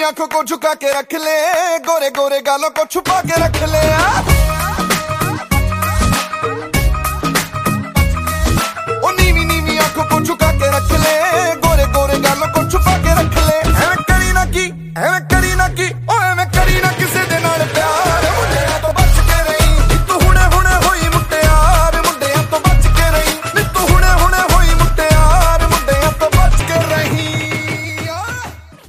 आंखों को झुका के रख ले, गोरे गोरे गालों को छुपा के रख ले।